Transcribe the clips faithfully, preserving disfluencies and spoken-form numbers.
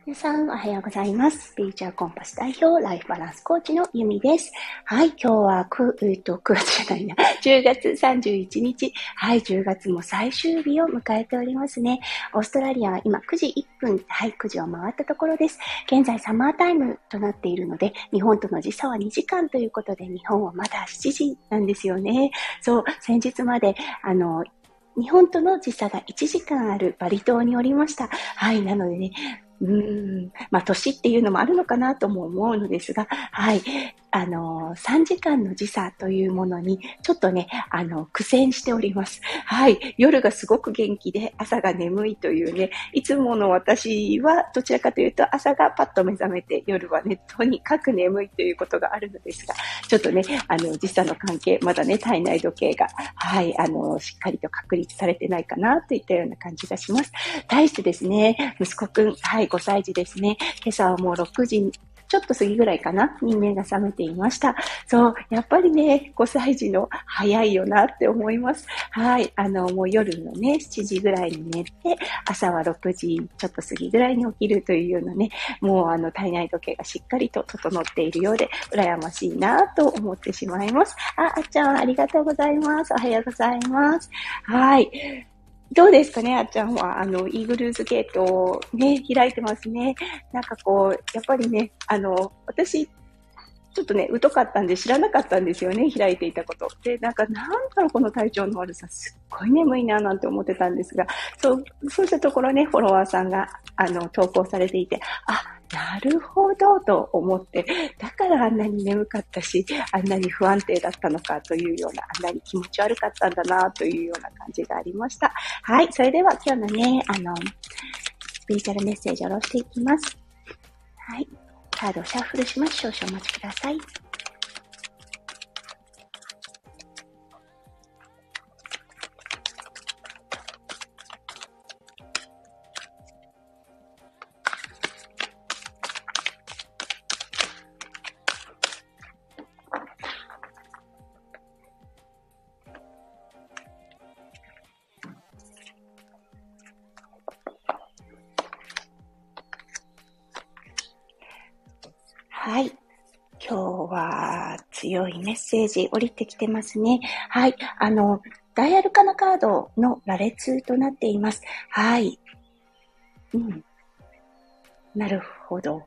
皆さん、おはようございます。スピリチュアルコンパス代表、ライフバランスコーチのゆみです。はい、今日はく、えっと、くがつじゃないな、じゅうがつさんじゅういちにち、はい、じゅうがつも最終日を迎えておりますね。オーストラリアは今くじいっぷん、はい、くじを回ったところです。現在サマータイムとなっているので、日本との時差はにじかんということで、日本はまだしちじなんですよね。そう、先日まで、あの、日本との時差がいちじかんあるバリ島におりました。はい、なのでね、うーん、まあ、年っていうのもあるのかなとも思うのですが、はい、あのー、さんじかんの時差というものに、ちょっとね、あの、苦戦しております。はい、夜がすごく元気で、朝が眠いというね、いつもの私は、どちらかというと、朝がパッと目覚めて、夜はね、とにかく眠いということがあるのですが、ちょっとね、あの、時差の関係、まだね、体内時計が、はい、あの、しっかりと確立されてないかな、といったような感じがします。対してですね、息子くん、はい、ごさい児ですね。今朝はもうろくじちょっと過ぎぐらいかなに目が覚めていました。そう、やっぱりね、ごさい児の早いよなって思います。はい、あの、もう夜のね、しちじぐらいに寝て、朝はろくじちょっと過ぎぐらいに起きるというようなね、もうあの、体内時計がしっかりと整っているようで、羨ましいなと思ってしまいます。あ、あっちゃんありがとうございます。おはようございます。はい。どうですかね、あっちゃんは。あの、イーグルズゲートをね、開いてますね。なんかこう、やっぱりね、あの、私、ちょっとね、疎かったんで知らなかったんですよね、開いていたこと。で、なんか、なんだろう、この体調の悪さ、すっごい眠いな、なんて思ってたんですが、そう、そうしたところね、フォロワーさんが、あの、投稿されていて、あ、なるほど、と思って、だからあんなに眠かったし、あんなに不安定だったのかというような、あんなに気持ち悪かったんだな、というような感じがありました。はい、それでは今日のね、あの、スピリチュアルメッセージを下ろしていきます。はい。カードをシャッフルします。少々お待ちください。はい。今日は強いメッセージ降りてきてますね。はい。あの、ダイアルカナカードの羅列となっています。はい。うん。なるほど。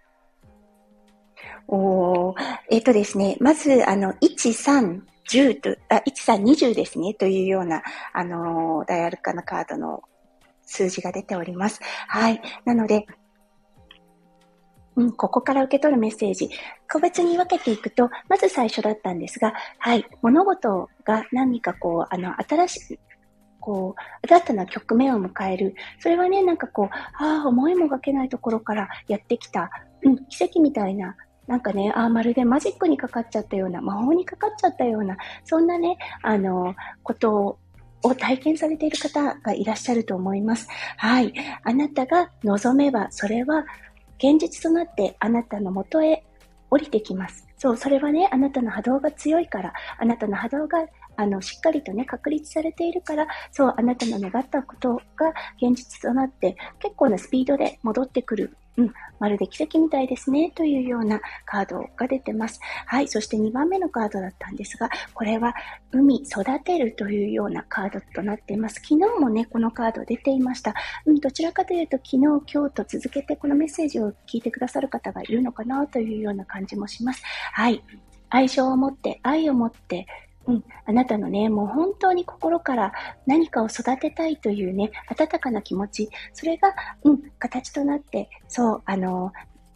おえっ、ー、とですね、まず、あの、いち、さん、じゅうと、あ、いち、さん、にじゅうですね、というような、あの、ダイアルカナカードの数字が出ております。はい。なので、うん、ここから受け取るメッセージ、個別に分けていくと、まず最初だったんですが、はい、物事が何かこう、あの、新しい、こう、新たな局面を迎える。それはね、なんかこう、ああ、思いもがけないところからやってきた、うん、奇跡みたいな、なんかね、ああ、まるでマジックにかかっちゃったような、魔法にかかっちゃったような、そんなね、あの、ことを体験されている方がいらっしゃると思います。はい。あなたが望めば、それは現実となってあなたの元へ降りてきます。そう、それはね、あなたの波動が強いから、あなたの波動があのしっかりとね、確立されているから、そう、あなたの願ったことが現実となって、結構なスピードで戻ってくる。うん、まるで奇跡みたいですね、というようなカードが出てます。はい、そしてにばんめのカードだったんですが、これは海育てるというようなカードとなっています。昨日もね、このカード出ていました。うん、どちらかというと、昨日、今日と続けてこのメッセージを聞いてくださる方がいるのかなというような感じもします。はい。愛情を持って、愛を持って、うん、あなたのね、もう本当に心から何かを育てたいというね、温かな気持ち、それが、うん、形となって、そう、あの、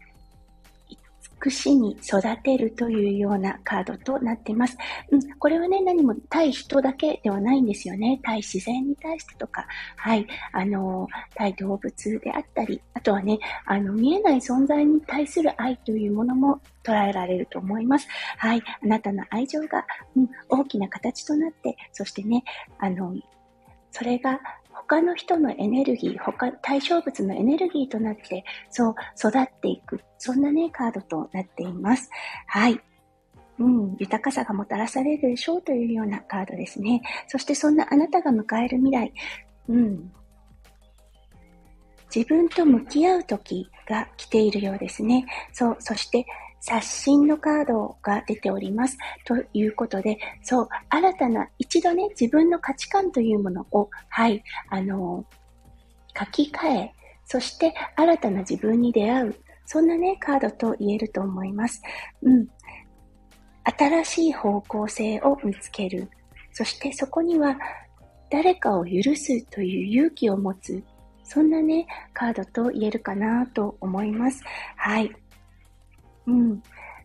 串に育てるというようなカードとなっています。うん、これはね、何も対人だけではないんですよね。対自然に対してとか、はい、あの、対動物であったり、あとはね、あの、見えない存在に対する愛というものも捉えられると思います。はい、あなたの愛情が、うん、大きな形となって、そしてね、あの、それが他の人のエネルギー、他、対象物のエネルギーとなって、そう育っていく。そんなね、カードとなっています。はい。うん、豊かさがもたらされるでしょうというようなカードですね。そしてそんなあなたが迎える未来、うん、 自分と向き合う時が来ているようですね。そう、そして刷新のカードが出ております。ということで、そう、新たな、一度ね、自分の価値観というものを、はい、あの、書き換え、そして新たな自分に出会う、そんなね、カードと言えると思います。うん。新しい方向性を見つける。そしてそこには、誰かを許すという勇気を持つ、そんなね、カードと言えるかなと思います。はい。うん。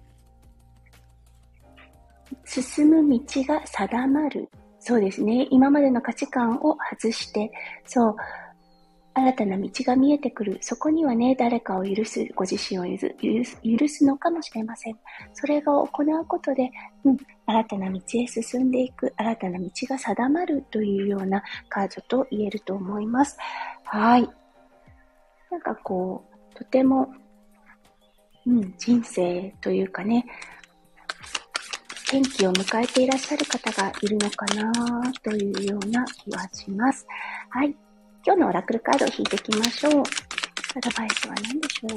進む道が定まる。そうですね。今までの価値観を外して、そう、新たな道が見えてくる。そこにはね、誰かを許す、ご自身を許す、許すのかもしれません。それが行うことで、うん、新たな道へ進んでいく、新たな道が定まるというようなカードと言えると思います。はい。なんかこう、とても、うん、人生というかね、転機を迎えていらっしゃる方がいるのかなというような気はします。はい。今日のオラクルカードを引いていきましょう。アドバイスは何でしょう？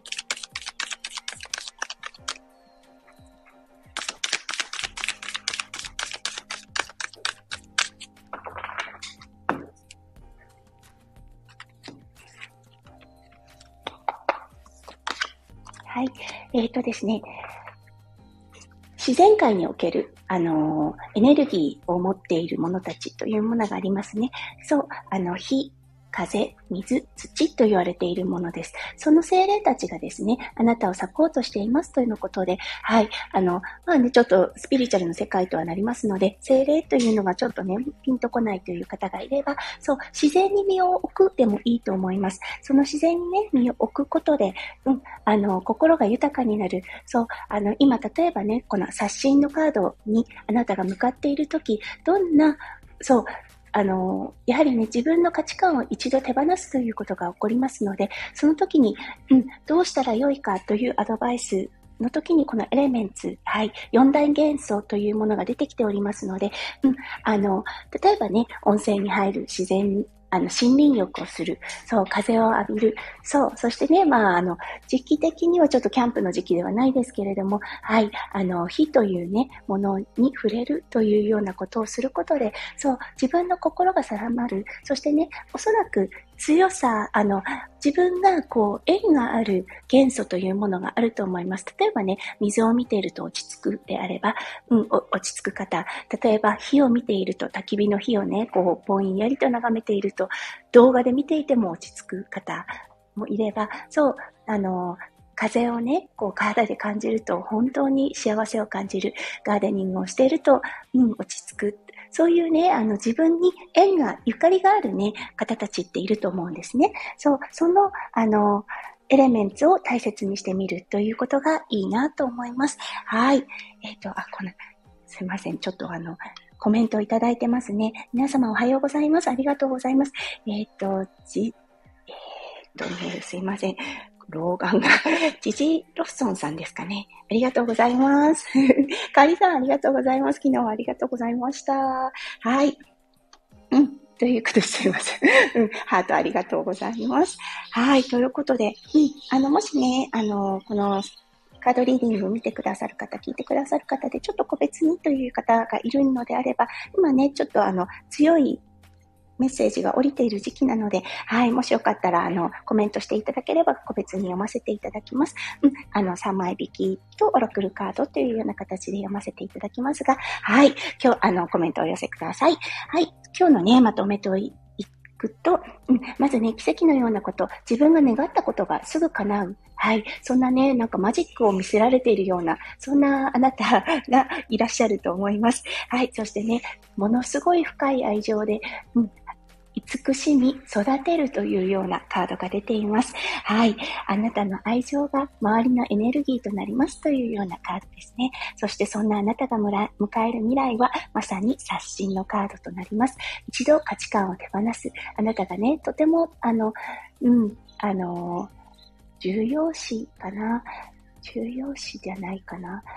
はい。えっとですね、自然界における、あのー、エネルギーを持っているものたちというものがありますね。そう、あの、火、風、水、土と言われているものです。その精霊たちがですね、あなたをサポートしていますというのことで、はい、あの、まあね、ちょっとスピリチュアルの世界とはなりますので、精霊というのがちょっとね、ピンとこないという方がいれば、そう、自然に身を置くでもいいと思います。その自然にね、身を置くことで、うん、あの、心が豊かになる。そう、あの、今、例えばね、この刷新のカードにあなたが向かっているとき、どんな、そう、あの、やはりね、自分の価値観を一度手放すということが起こりますので、その時に、うん、どうしたらよいかというアドバイスの時にこのエレメンツ、はい、四大元素というものが出てきておりますので、うん、あの、例えばね、温泉に入る、自然、あの、森林浴をする、そう、風を浴びる、そう、そしてね、まあ、あの、時期的にはちょっとキャンプの時期ではないですけれども、はい、あの、火というね、ものに触れるというようなことをすることで、そう、自分の心が定まる、そしてね、おそらく強さ、あの、自分がこう、縁がある元素というものがあると思います。例えばね、水を見ていると落ち着くであれば、うん、落ち着く方。例えば火を見ていると、焚き火の火をね、こう、ぼんやりと眺めていると、動画で見ていても落ち着く方もいれば、そう、あの、風をね、こう体で感じると本当に幸せを感じる。ガーデニングをしていると、うん、落ち着く。そういうね、あの自分に縁が、ゆかりがあるね、方たちっていると思うんですね。そう、その、あの、エレメンツを大切にしてみるということがいいなと思います。はい。えっと、あ、この、すいません。ちょっとあの、コメントをいただいてますね。皆様おはようございます。ありがとうございます。えっと、じ、えっとね、すいません。老眼が、ジジロッソンさんですかね。ありがとうございます。カリさんありがとうございます。昨日はありがとうございました。はい。うん。ということですいません。うん。ハートありがとうございます。はい。ということで、うん。あの、もしね、あの、この、カードリーディングを見てくださる方、聞いてくださる方で、ちょっと個別にという方がいるのであれば、今ね、ちょっとあの、強いメッセージが降りている時期なので、はい、もしよかったら、あの、コメントしていただければ、個別に読ませていただきます。うん、あの、さんまい引きとオラクルカードというような形で読ませていただきますが、はい、今日、あの、コメントをお寄せください。はい、今日のね、まとめといくと、うん、まずね、奇跡のようなこと、自分が願ったことがすぐ叶う。はい。そんなね、なんかマジックを見せられているような、そんなあなたがいらっしゃると思います。はい。そしてね、ものすごい深い愛情で、うん、慈しみ、育てるというようなカードが出ています。はい。あなたの愛情が周りのエネルギーとなりますというようなカードですね。そしてそんなあなたが迎える未来はまさに刷新のカードとなります。一度価値観を手放す。あなたがね、とても、あの、うん、あの、重要視かな。重要視じゃないかな。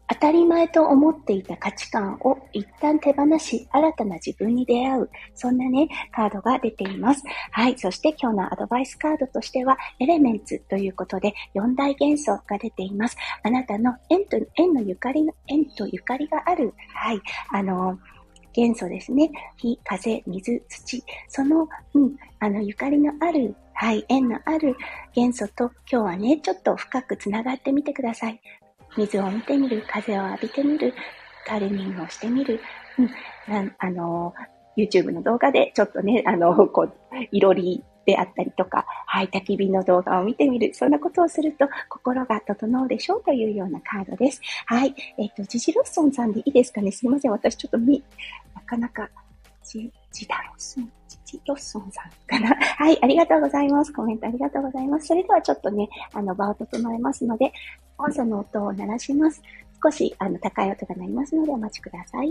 当たり前と思っていた価値観を一旦手放し、新たな自分に出会う、そんなね、カードが出ています。はい。そして今日のアドバイスカードとしては、エレメンツということで、四大元素が出ています。あなたの縁と、縁のゆかりの、縁とゆかりがある、はい。あの、元素ですね。火、風、水、土。その、うん、あの、ゆかりのある、はい、縁のある元素と今日はね、ちょっと深くつながってみてください。水を見てみる、風を浴びてみる、ガーデニングをしてみる、うん、なんあの、YouTube の動画でちょっとね、あの、こう、いろりであったりとか、はい、焚き火の動画を見てみる、そんなことをすると心が整うでしょうというようなカードです。はい、えっと、ジジロッソンさんでいいですかね。すいません、私ちょっとみ、なかなか、ジ、ジダロッソン、ジジロッソンさんかな。はい、ありがとうございます。コメントありがとうございます。それではちょっとね、あの、場を整えますので、音素の音を鳴らします。少しあの高い音が鳴りますのでお待ちください。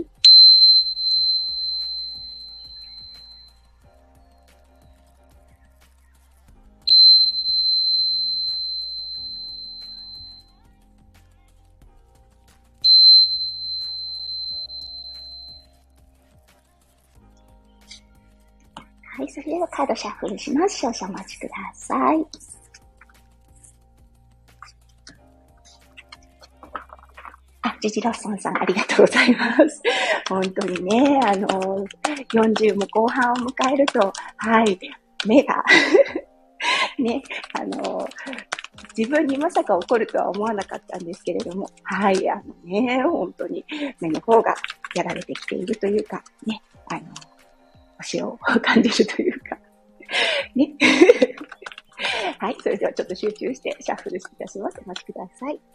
はい、それではカードシャッフルします。少々お待ちください。あ、ジジロッソンさん、ありがとうございます。本当にね、あの、よんじゅうも後半を迎えると、はい、目が、ね、あの、自分にまさか起こるとは思わなかったんですけれども、はい、あのね、本当に目の方がやられてきているというか、ね、あの、星を感じるというか、ね。はい、それではちょっと集中してシャッフルいたします。お待ちください。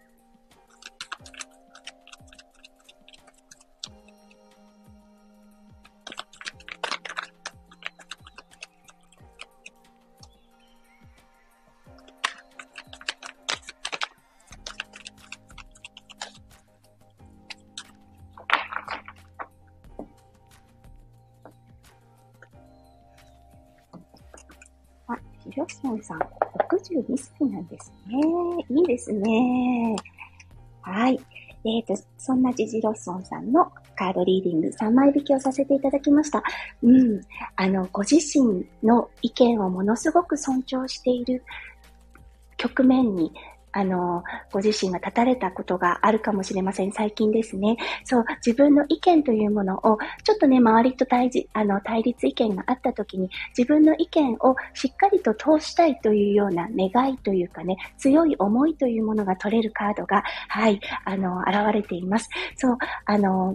ジロッソンさん、ろくじゅうにさいなんですね。いいですね。はい。えっと、そんなジジロッソンさんのカードリーディングさんまい引きをさせていただきました。うん。あの、ご自身の意見をものすごく尊重している局面に、あの、ご自身が立たれたことがあるかもしれません。最近ですね。そう、自分の意見というものを、ちょっとね、周りと対峙、あの、対立意見があったときに、自分の意見をしっかりと通したいというような願いというかね、強い思いというものが取れるカードが、はい、あの、現れています。そう、あの、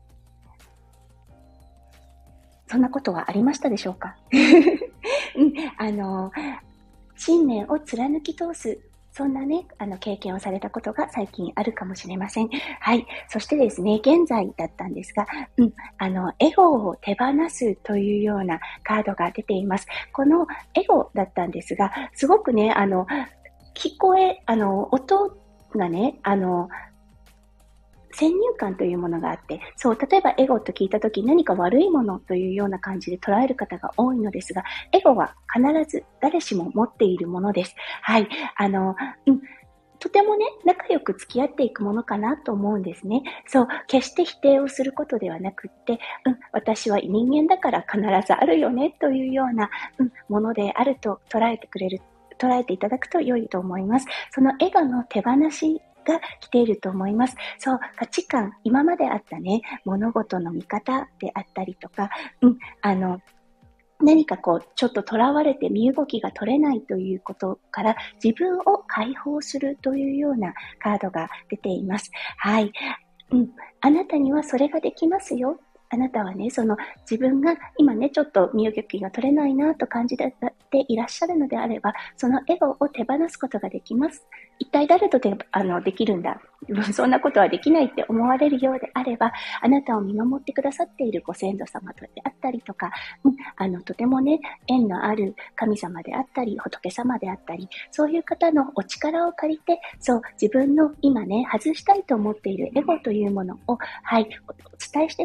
そんなことはありましたでしょうか？うん、あの、信念を貫き通す、そんなね、あの、経験をされたことが最近あるかもしれません。はい。そしてですね、現在だったんですが、うん、あの、エゴを手放すというようなカードが出ています。このエゴだったんですが、すごくね、あの、聞こえ、あの、音がね、あの、先入観というものがあって、そう、例えばエゴと聞いたとき何か悪いものというような感じで捉える方が多いのですが、エゴは必ず誰しも持っているものです。はい。あの、うん。とてもね、仲良く付き合っていくものかなと思うんですね。そう、決して否定をすることではなくって、うん、私は人間だから必ずあるよねというような、うん、ものであると捉えてくれる、捉えていただくと良いと思います。そのエゴの手放しが来ていると思います。そう、価値観、今まであったね、物事の見方であったりとか、うん、あの、何かこう、ちょっと囚われて身動きが取れないということから自分を解放するというようなカードが出ています。はい。うん。あなたにはそれができますよ。あなたはね、その自分が今ね、ちょっと身動きが取れないなと感じていらっしゃるのであれば、そのエゴを手放すことができます。一体誰とであのできるんだ、そんなことはできないって思われるようであれば、あなたを見守ってくださっているご先祖様であったりとか、うん、あのとてもね、縁のある神様であったり、仏様であったり、そういう方のお力を借りて、そう、自分の今ね、外したいと思っているエゴというものを、はい、お伝えしてみてください。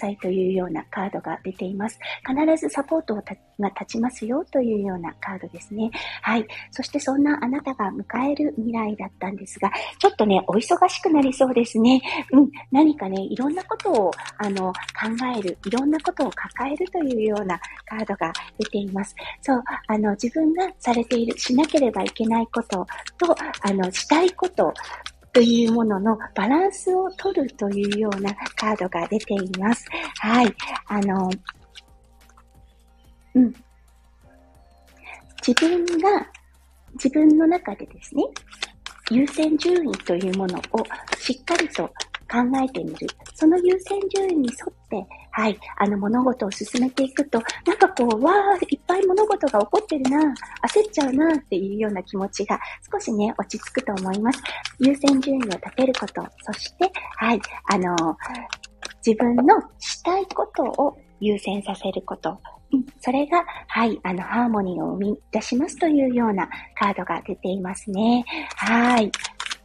さいというようなカードが出ています。必ずサポートが立ちますよというようなカードですね。はい。そしてそんなあなたが迎える未来だったんですが、ちょっとね、お忙しくなりそうですね。うん。何かね、いろんなことを、あの、考える、いろんなことを抱えるというようなカードが出ています。そう、あの、自分がされている、しなければいけないことと、あの、したいこと、というもののバランスを取るというようなカードが出ています。はい。あの、うん。自分が、自分の中でですね、優先順位というものをしっかりと考えてみる。その優先順位に沿って、はい、あの物事を進めていくと、なんかこう、わー、いっぱい物事が起こってるな、焦っちゃうなっていうような気持ちが少しね、落ち着くと思います。優先順位を立てること、そして、はい、あの、自分のしたいことを優先させること。うん、それが、はい、あの、ハーモニーを生み出しますというようなカードが出ていますね。はい。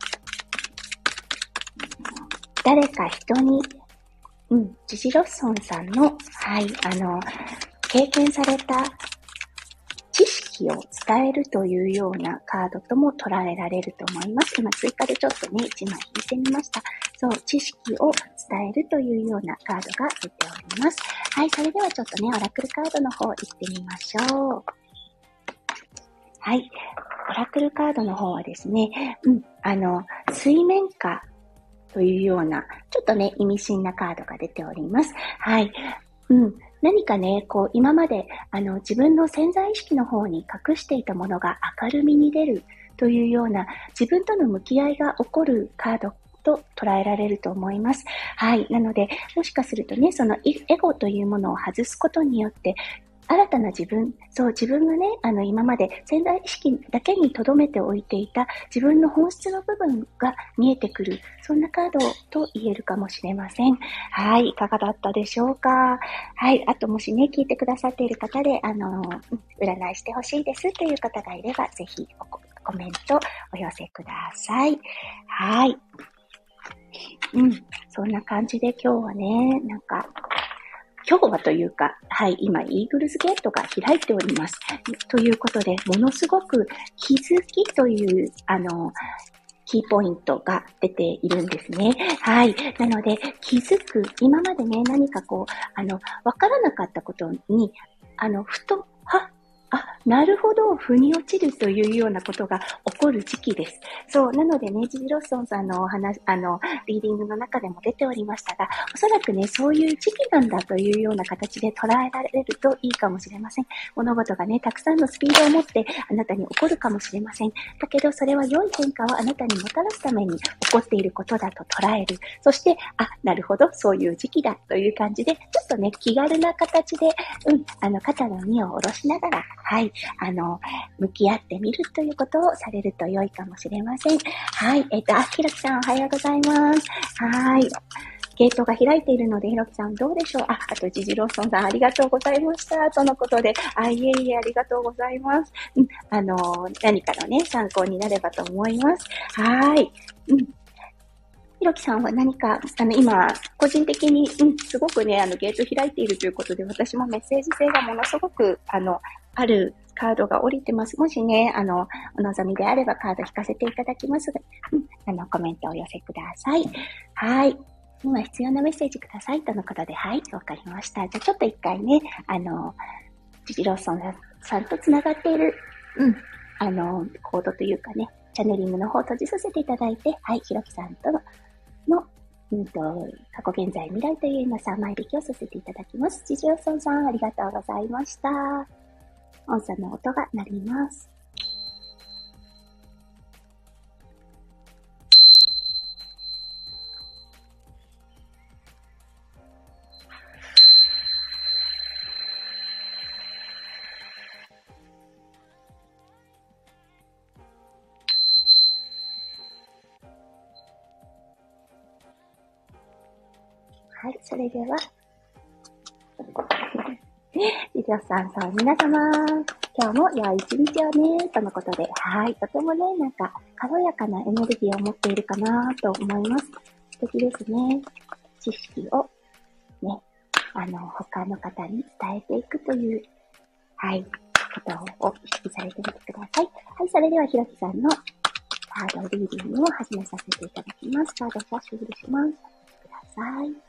誰か人に、うん、ジジロッソンさんの、はい、あの、経験された知識を伝えるというようなカードとも捉えられると思います。今追加でちょっとね、いちまい引いてみました。そう、知識を伝えるというようなカードが出ております。はい、それではちょっとね、オラクルカードの方行ってみましょう。はい、オラクルカードの方はですね、うん、あの、水面下というような、ちょっとね、意味深なカードが出ております。はい。うん。何かね、こう、今まで、あの、自分の潜在意識の方に隠していたものが明るみに出るというような、自分との向き合いが起こるカードと捉えられると思います。はい。なので、もしかするとね、そのエゴというものを外すことによって、新たな自分、そう、自分がね、あの、今まで潜在意識だけに留めておいていた自分の本質の部分が見えてくる、そんなカードと言えるかもしれません。はい、いかがだったでしょうか。はい、あともしね、聞いてくださっている方で、あの、占いしてほしいですという方がいれば、ぜひコメントお寄せください。はい。うん、そんな感じで今日はね、なんか、今日はというか、はい、今、イーグルズゲートが開いております。ということで、ものすごく気づきという、あの、キーポイントが出ているんですね。はい。なので、気づく、今までね、何かこう、あの、わからなかったことに、あの、ふと、はあ、なるほど、腑に落ちるというようなことが起こる時期です。そう、なのでね、ジジロッソンさんのお話、あの、リーディングの中でも出ておりましたが、おそらくね、そういう時期なんだというような形で捉えられるといいかもしれません。物事がね、たくさんのスピードを持ってあなたに起こるかもしれません。だけど、それは良い変化をあなたにもたらすために起こっていることだと捉える。そして、あ、なるほど、そういう時期だという感じで、ちょっとね、気軽な形で、うん、あの、肩の荷を下ろしながら、はい、あの、向き合ってみるということをされると良いかもしれません。はい、えっと、あ、ひろきさんおはようございます。はい。ゲートが開いているので、ひろきさんどうでしょう。あ、あと、ジジローソンさんありがとうございました。とのことで、あ、いえいえ、ありがとうございます。うん、あの、何かのね、参考になればと思います。はい。うん。ひろきさんは何か、あの、今、個人的に、うん、すごくね、あの、ゲート開いているということで、私もメッセージ性がものすごく、あの、あるカードが降りてます。もしね、あの、お望みであればカード引かせていただきますが、うん、あの、コメントをお寄せください。はい。今必要なメッセージくださいとのことで、はい、わかりました。じゃあちょっと一回ね、あの、ジジローソンさんとつながっている、うん、あの、コードというかね、チャネリングの方を閉じさせていただいて、はい、ひろきさんとの、のうんと、過去、現在、未来という今さんまい引きをさせていただきます。ジジローソンさん、ありがとうございました。音声の音が鳴ります。はい、それでは、ジジローさん、そう、皆様、今日も良い一日をね、とのことで、はい、とてもね、なんか、軽やかなエネルギーを持っているかなと思います。素敵ですね。知識を、ね、 あの、他の方に伝えていくという、はい、ことを意識されてみてください。はい、それではひろきさんのカードリーディングを始めさせていただきます。カードキャッシュフルします。ください。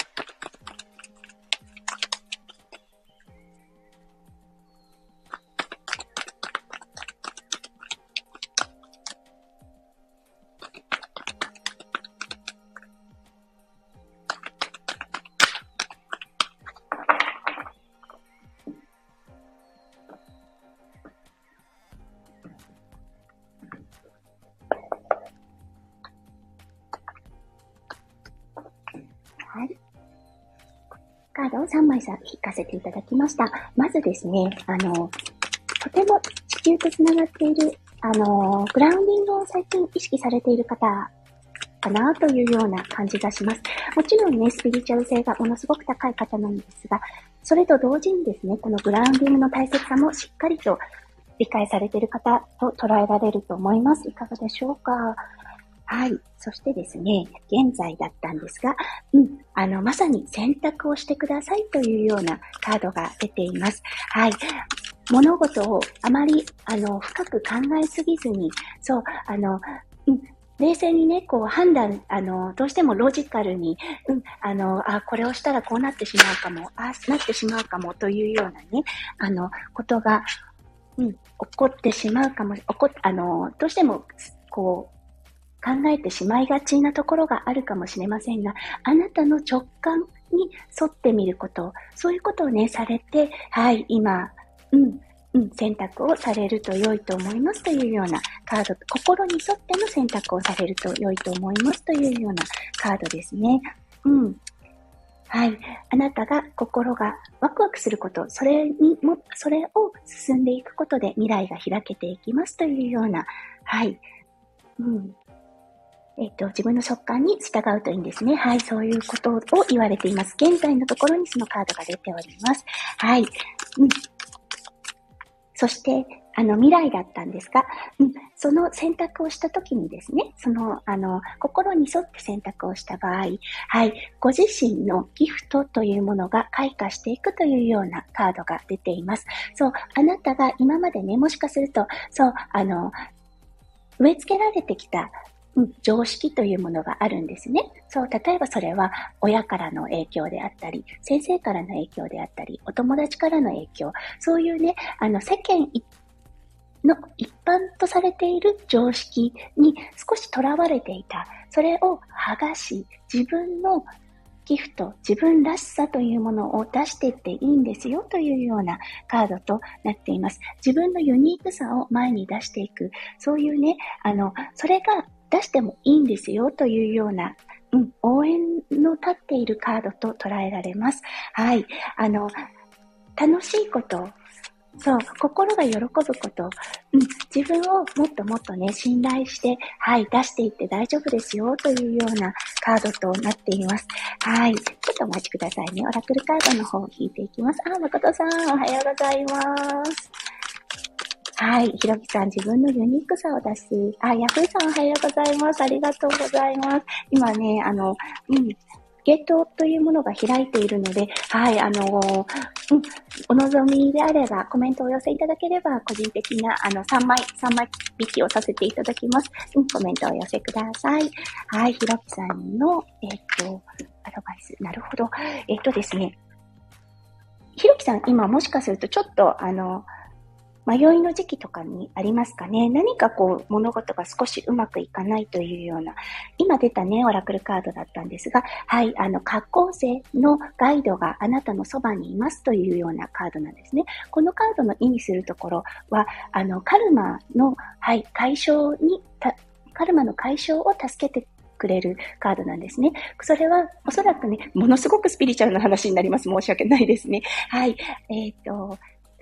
はい。カードをさんまいさ引かせていただきました。まずですね、あの、とても地球とつながっている、あの、グラウンディングを最近意識されている方かなというような感じがします。もちろんね、スピリチュアル性がものすごく高い方なんですが、それと同時にですね、このグラウンディングの大切さもしっかりと理解されている方と捉えられると思います。いかがでしょうか？はい。そしてですね、現在だったんですが、うん、あの、まさに選択をしてくださいというようなカードが出ています。はい。物事をあまり、あの、深く考えすぎずに、そう、あの、うん、冷静にね、こう判断、あの、どうしてもロジカルに、うん、あの、あ、これをしたらこうなってしまうかも、あ、なってしまうかもというようなね、あの、ことが、うん、起こってしまうかも、起こあの、どうしても、こう、考えてしまいがちなところがあるかもしれませんが、あなたの直感に沿ってみること、そういうことをね、されて、はい、今、うん、うん、選択をされると良いと思いますというようなカード、心に沿っての選択をされると良いと思いますというようなカードですね。うん。はい。あなたが心がワクワクすること、それにも、それを進んでいくことで未来が開けていきますというような、はい。うん。えっと、自分の直感に従うといいんですね。はい、そういうことを言われています。現在のところにそのカードが出ております。はい。うん。そして、あの、未来だったんですが、うん、その選択をしたときにですね、その、あの、心に沿って選択をした場合、はい、ご自身のギフトというものが開花していくというようなカードが出ています。そう、あなたが今までね、もしかすると、そう、あの、植え付けられてきたうん、常識というものがあるんですね。そう、例えばそれは親からの影響であったり、先生からの影響であったり、お友達からの影響、そういうね、あの世間の一般とされている常識に少しとらわれていた。それを剥がし、自分のギフト、自分らしさというものを出していっていいんですよというようなカードとなっています。自分のユニークさを前に出していく。そういうね、あの、それが出してもいいんですよというような、うん、応援の立っているカードと捉えられます。はい。あの、楽しいこと、そう、心が喜ぶこと、うん、自分をもっともっとね、信頼して、はい、出していって大丈夫ですよというようなカードとなっています。はい、ちょっとお待ちくださいね。オラクルカードの方を引いていきます。あ、誠さん、おはようございます。はい。ひろきさん、自分のユニークさを出す。あ、ヤフーさん、おはようございます。ありがとうございます。今ね、あの、うん、ゲートというものが開いているので、はい、あの、うん、お望みであれば、コメントをお寄せいただければ、個人的な、あの、さんまい、さんまい引きをさせていただきます。うん、コメントをお寄せください。はい、ひろきさんの、えっと、アドバイス。なるほど。えっとですね、ひろきさん、今もしかするとちょっと、あの、迷いの時期とかにありますかね。何かこう物事が少しうまくいかないというような、今出たね、オラクルカードだったんですが、はい、あの、格好性のガイドがあなたのそばにいますというようなカードなんですね。このカードの意味するところは、あの、カルマの、はい、解消に、カルマの解消を助けてくれるカードなんですね。それはおそらくね、ものすごくスピリチュアルな話になります。申し訳ないですね。はい。えっと、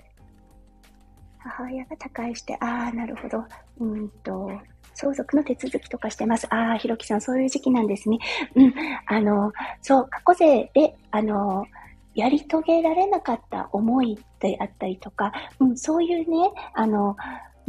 母親が他界して、ああ、なるほど。うんと、相続の手続きとかしてます。ああ、ひろきさん、そういう時期なんですね。うん。あの、そう、過去勢で、あの、やり遂げられなかった思いであったりとか、うん、そういうね、あの、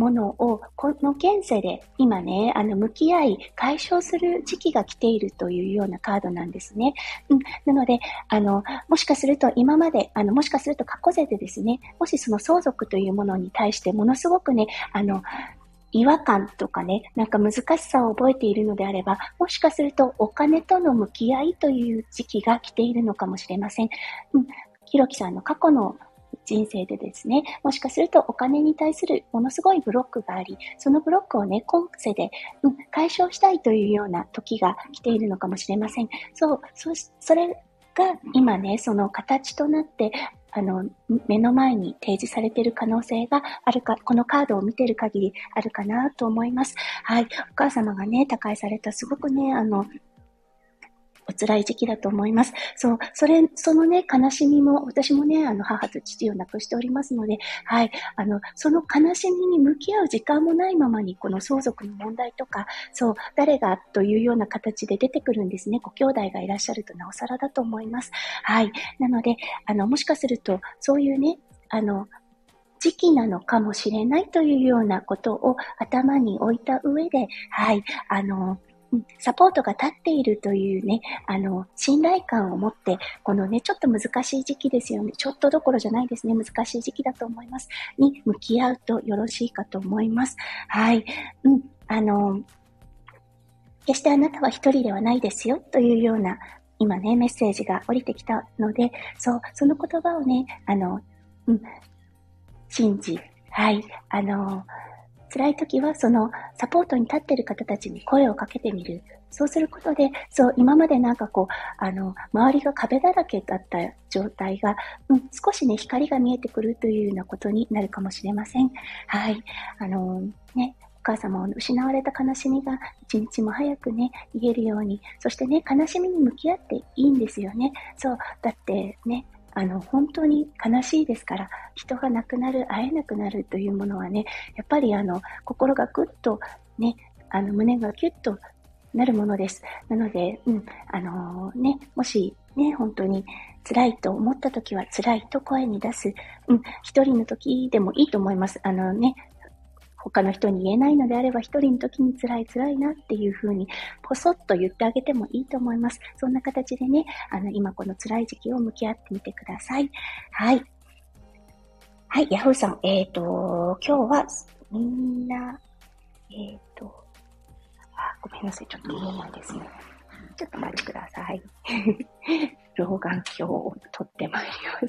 ものを、この現世で今ね、あの、向き合い、解消する時期が来ているというようなカードなんですね。うん。なので、あの、もしかすると今まで、あの、もしかすると過去世でですね、もしその相続というものに対してものすごくね、あの、違和感とかね、なんか難しさを覚えているのであれば、もしかするとお金との向き合いという時期が来ているのかもしれません。うん。ひろきさんの過去の人生でですね、もしかするとお金に対するものすごいブロックがあり、そのブロックをね、今世で、うん、解消したいというような時が来ているのかもしれません。そう、そ、それが今ね、その形となって、あの、目の前に提示されている可能性があるか、このカードを見ている限りあるかなと思います。はい。お母様がね、他界されたすごくね、あの、お辛い時期だと思います。そう、それ、そのね、悲しみも、私もね、あの、母と父を亡くしておりますので、はい、あの、その悲しみに向き合う時間もないままに、この相続の問題とか、そう、誰がというような形で出てくるんですね。ご兄弟がいらっしゃるとなおさらだと思います。はい。なので、あの、もしかすると、そういうね、あの、時期なのかもしれないというようなことを頭に置いた上で、はい、あの、サポートが立っているというね、あの、信頼感を持って、このね、ちょっと難しい時期ですよね。ちょっとどころじゃないですね。難しい時期だと思います。に向き合うとよろしいかと思います。はい。うん。あの、決してあなたは一人ではないですよというような、今ね、メッセージが降りてきたので、そう、その言葉をね、あの、うん、信じ、はい、あの、辛い時はそのサポートに立っている方たちに声をかけてみる。そうすることで、そう、今までなんかこう、あの、周りが壁だらけだった状態が、うん、少しね、光が見えてくるというようなことになるかもしれません。はい。あの、ね、お母様を失われた悲しみが一日も早くね、癒えるように、そしてね、悲しみに向き合っていいんですよね。そう、だってね、あの、本当に悲しいですから、人が亡くなる、会えなくなるというものはね、やっぱりあの、心がぐっとね、あの、胸がキュッとなるものです。なので、うん、あのー、ね、もしね、本当に辛いと思った時は辛いと声に出す。うん、一人の時でもいいと思います。あのね、他の人に言えないのであれば、一人の時に辛い辛いなっていう風に、ポソッと言ってあげてもいいと思います。そんな形でね、あの、今この辛い時期を向き合ってみてください。はい。はい、ヤフーさん。えっと、今日は、みんな、えっと、あ、ごめんなさい。ちょっと見えないですね。ちょっとお待ちください。老眼鏡を取ってまいります。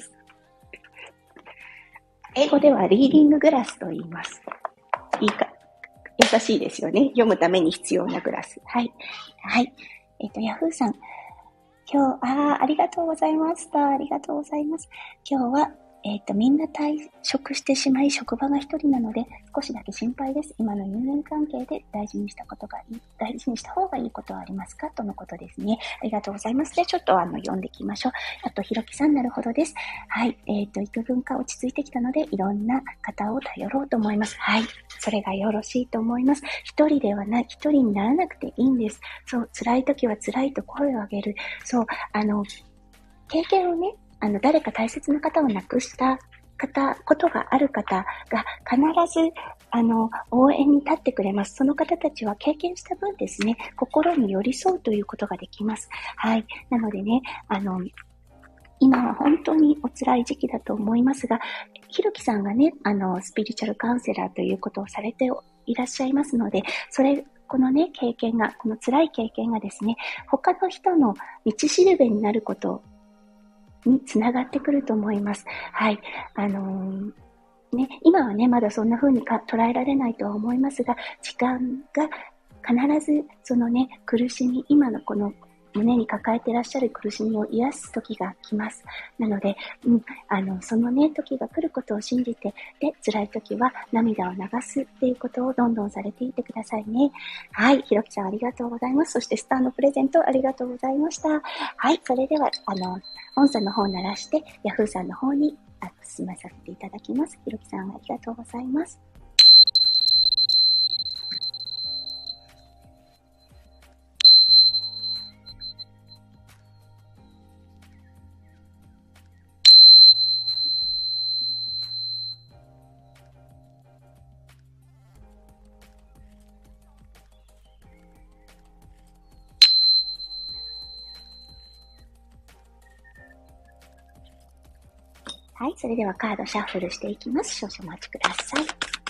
英語ではリーディンググラスと言います。いいか、優しいですよね。読むために必要なグラス。はい。はい。えっ、と、ヤフーさん。今日、ああ、ありがとうございました。ありがとうございます。今日は、えっ、と、みんな退職してしまい、職場が一人なので、少しだけ心配です。今の人間関係で大事にしたことがいい、大事にした方がいいことはありますかとのことですね。ありがとうございます。で、ちょっとあの、読んでいきましょう。あと、ひろきさん、なるほどです。はい。えっ、と、幾分か落ち着いてきたので、いろんな方を頼ろうと思います。はい。それがよろしいと思います。一人ではない、一人にならなくていいんです。そう、辛い時は辛いと声を上げる。そう、あの、経験をね、あの、誰か大切な方を亡くした方、ことがある方が必ず、あの、応援に立ってくれます。その方たちは経験した分ですね、心に寄り添うということができます。はい。なのでね、あの、今は本当にお辛い時期だと思いますが、ひろきさんがね、あの、スピリチュアルカウンセラーということをされていらっしゃいますので、それ、このね、経験が、この辛い経験がですね、他の人の道しるべになることにつながってくると思います。はい。あのー、ね、今はね、まだそんな風にか捉えられないとは思いますが、時間が必ずそのね、苦しみ、今のこの胸に抱えていらっしゃる苦しみを癒す時が来ます。なので、うん、あの、そのね、時が来ることを信じて、で、辛い時は涙を流すっていうことをどんどんされていってくださいね。はい、ひろきさんありがとうございます。そしてスターのプレゼントありがとうございました。はい、それでは、あの、音声の方を鳴らして、ヤフーさんの方に進めさせていただきます。ひろきさんありがとうございます。 はい、それではカードシャッフルしていきます。少々お待ちください。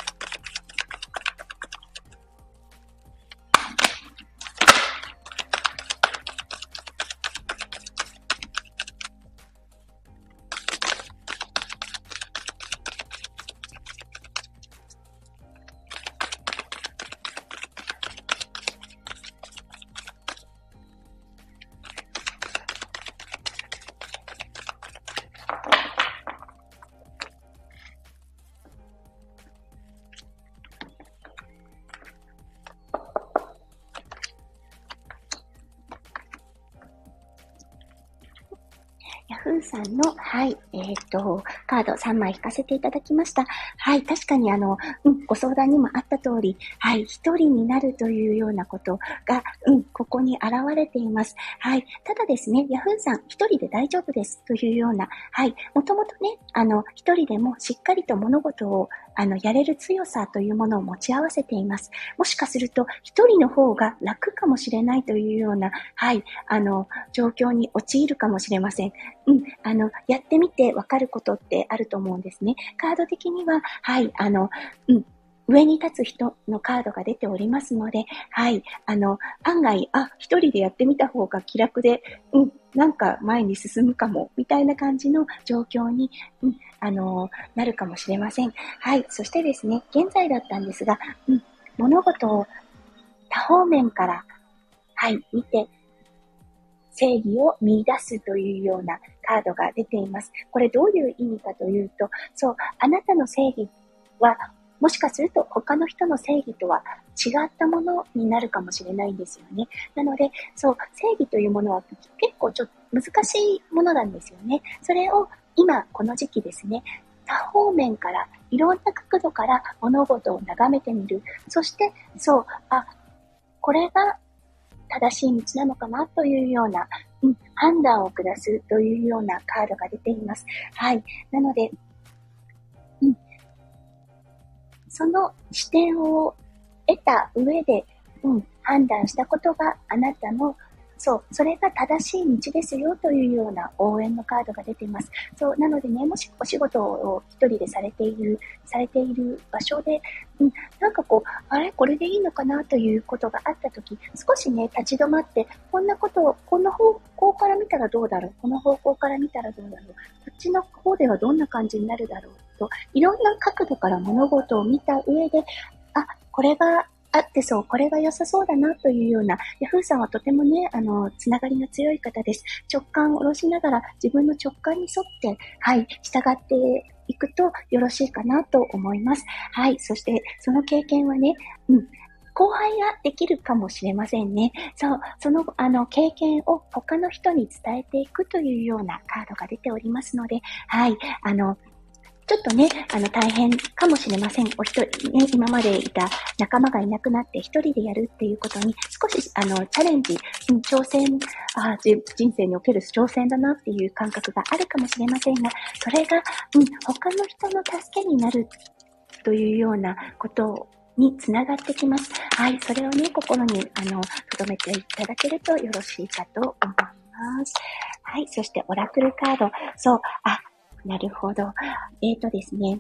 ヤフーさんの、はい、えっと、カードさんまい引かせていただきました。はい、確かにあの、うん、ご相談にもあった通り、はい、一人になるというようなことが、うん、ここに現れています。はい、ただですね、ヤフーさん、一人で大丈夫ですというような、はい、もともとね、あの、一人でもしっかりと物事を、あの、やれる強さというものを持ち合わせています。もしかすると、一人の方が楽かもしれないというような、はい、あの、状況に陥るかもしれません。うん、あの、やってみてわかることってあると思うんですね。カード的には、はい、あの、うん、上に立つ人のカードが出ておりますので、はい、あの、案外、あ、一人でやってみた方が気楽で、うん、なんか前に進むかも、みたいな感じの状況に、うん、あの、なるかもしれません。はい、そしてですね、現在だったんですが、うん、物事を多方面から、はい、見て、正義を見出すというようなカードが出ています。これどういう意味かというと、そう、あなたの正義は、もしかすると他の人の正義とは違ったものになるかもしれないんですよね。なので、そう、正義というものは結構ちょっと難しいものなんですよね。それを今、この時期ですね、多方面から、いろんな角度から物事を眺めてみる。そして、そう、あ、これが正しい道なのかなというような、うん、判断を下すというようなカードが出ています。はい。なので、うん、その視点を得た上で、うん、判断したことがあなたのそう、それが正しい道ですよというような応援のカードが出ています。そう、なのでね、もしお仕事を一人でされている、されている場所で、うん、なんかこう、あれこれでいいのかなということがあったとき、少しね、立ち止まって、こんなことを、この方向から見たらどうだろう、この方向から見たらどうだろう、こっちの方ではどんな感じになるだろうと、いろんな角度から物事を見た上で、あ、これがあってそう、これが良さそうだなというような、ヤフーさんはとてもね、あの、つながりの強い方です。直感を下ろしながら自分の直感に沿って、はい、従っていくとよろしいかなと思います。はい、そしてその経験はね、うん、後輩ができるかもしれませんね。そう、その、あの、経験を他の人に伝えていくというようなカードが出ておりますので、はい、あの、ちょっとね、あの、大変かもしれません。お一人、ね、今までいた仲間がいなくなって一人でやるっていうことに、少し、あの、チャレンジ、うん、挑戦、あじ、人生における挑戦だなっていう感覚があるかもしれませんが、それが、うん、他の人の助けになるというようなことにつながってきます。はい、それをね、心に、あの、留めていただけるとよろしいかと思います。はい、そしてオラクルカード。そう、あ、なるほど。えーとですね。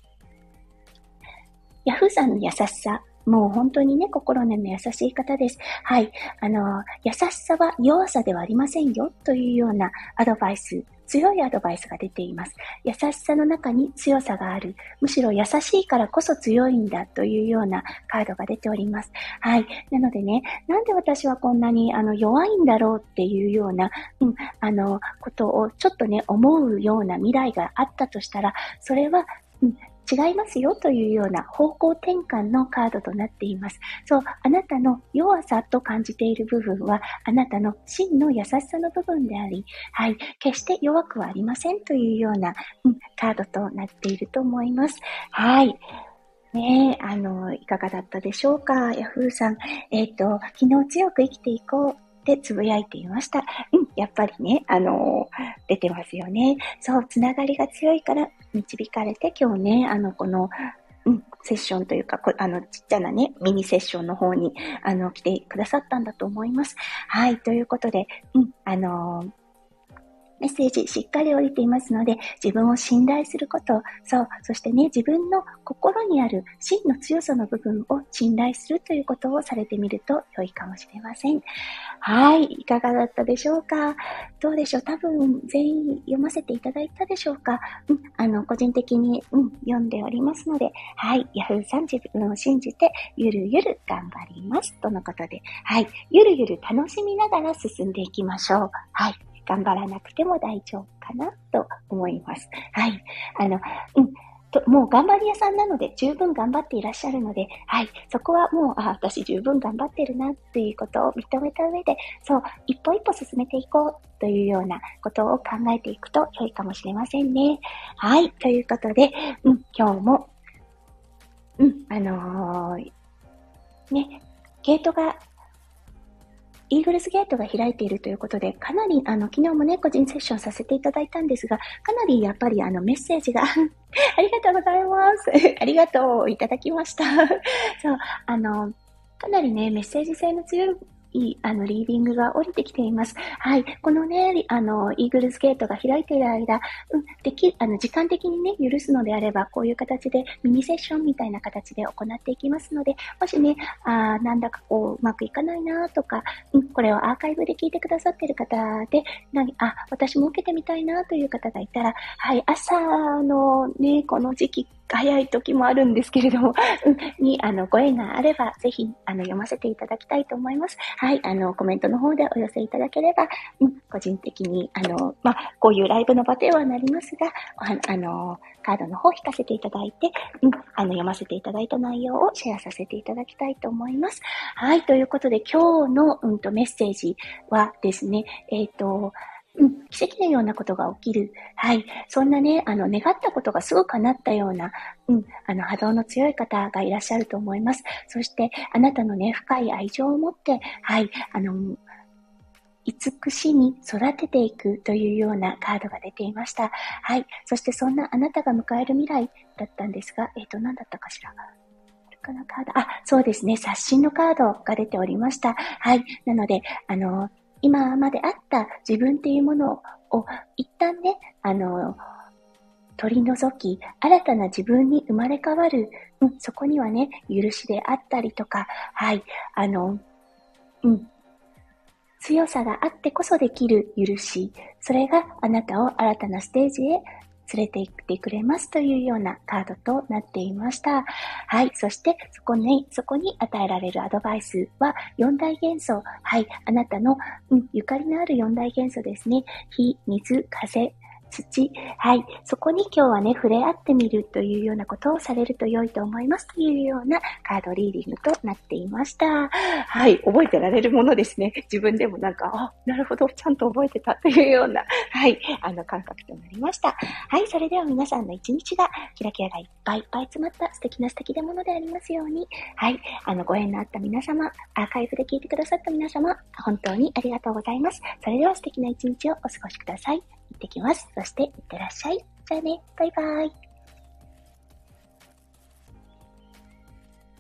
ヤフーさんの優しさ。もう本当にね、心根の優しい方です。はい。あの、優しさは弱さではありませんよというようなアドバイス、強いアドバイスが出ています。優しさの中に強さがある。むしろ優しいからこそ強いんだというようなカードが出ております。はい。なのでね、なんで私はこんなにあの弱いんだろうっていうような、うん、あの、ことをちょっとね、思うような未来があったとしたら、それは、うん違いますよというような方向転換のカードとなっています。そう、あなたの弱さと感じている部分は、あなたの真の優しさの部分であり、はい、決して弱くはありませんというような、うん、カードとなっていると思います。はい。ねえ、あの、いかがだったでしょうか、ヤフーさん。えっと、昨日強く生きていこうってつぶやいていました。うん、やっぱりね、あの、出てますよね。そう、つながりが強いから導かれて、今日ね、あの、この、うん、セッションというか、こあの、ちっちゃなね、ミニセッションの方に、あの、来てくださったんだと思います。はい、ということで、うん、あの、 メッセージしっかり降りていますので、自分を信頼すること、そう、そしてね、自分の心にある真の強さの部分を信頼するということをされてみると良いかもしれません。はい、いかがだったでしょうか？どうでしょう？多分全員読ませていただいたでしょうか？うん、あの、個人的に、うん、読んでおりますので、はい、ヤフーさん自分を信じて、ゆるゆる頑張ります。とのことで、はい、ゆるゆる楽しみながら進んでいきましょう。はい。頑張らなくても大丈夫かなと思います。はい。あの、うん。ともう頑張り屋さんなので十分頑張っていらっしゃるので、はい。そこはもう、あ、私十分頑張ってるなっていうことを認めた上で、そう、一歩一歩進めていこうというようなことを考えていくと良いかもしれませんね。はい。ということで、うん、今日も、うん、あのー、ね、ゲートがイーグルスゲートが開いているということで、かなり、あの、昨日もね、個人セッションさせていただいたんですが、かなりやっぱりあの、メッセージが、ありがとうございます。ありがとういただきました。そう、あの、かなりね、メッセージ性の強い、いい、あの、リーディングが降りてきています。はい。このね、あの、イーグルスゲートが開いている間、うん、でき、あの、時間的にね、許すのであれば、こういう形でミニセッションみたいな形で行っていきますので、もしね、あなんだかこう、うまくいかないなとか、うん、これをアーカイブで聞いてくださっている方で、なあ、私も受けてみたいなという方がいたら、はい、朝のね、この時期、早い時もあるんですけれども、うん、に、あの、ご縁があれば、ぜひ、あの、読ませていただきたいと思います。はい、あの、コメントの方でお寄せいただければ、うん、個人的に、あの、まあ、こういうライブの場ではなりますが、ああの、カードの方を引かせていただいて、うん、あの、読ませていただいた内容をシェアさせていただきたいと思います。はい、ということで、今日の、うんと、メッセージはですね、えっと、うん、奇跡のようなことが起きる。はい。そんなね、あの、願ったことがすぐ叶ったような、うん、あの、波動の強い方がいらっしゃると思います。そして、あなたのね、深い愛情を持って、はい、あの、慈しみ育てていくというようなカードが出ていました。はい。そしてそんなあなたが迎える未来だったんですが、えっと、何だったかしら。カード。あ、そうですね。刷新のカードが出ておりました。はい。なので、あの、今まであった自分っていうものを一旦ね、あの、取り除き、新たな自分に生まれ変わる、うん、そこにはね、許しであったりとか、はい、あの、うん、強さがあってこそできる許し、それがあなたを新たなステージへ連れて行ってくれますというようなカードとなっていました。はい。そして、そこに、そこに与えられるアドバイスはよん大元素。はい。あなたの、うん、ゆかりのあるよん大元素ですね。火、水、風、土。はい。そこに今日はね、触れ合ってみるというようなことをされると良いと思いますというようなカードリーディングとなっていました。はい。覚えてられるものですね。自分でもなんか、あ、なるほど、ちゃんと覚えてたというような、はい。あの、感覚となりました。はい。それでは皆さんの一日がキラキラがいっぱいいっぱい詰まった素敵な素敵なものでありますように。はい。あの、ご縁のあった皆様、アーカイブで聞いてくださった皆様、本当にありがとうございます。それでは素敵な一日をお過ごしください。行ってきます。そして、いってらっしゃい。じゃあね、バイバイ。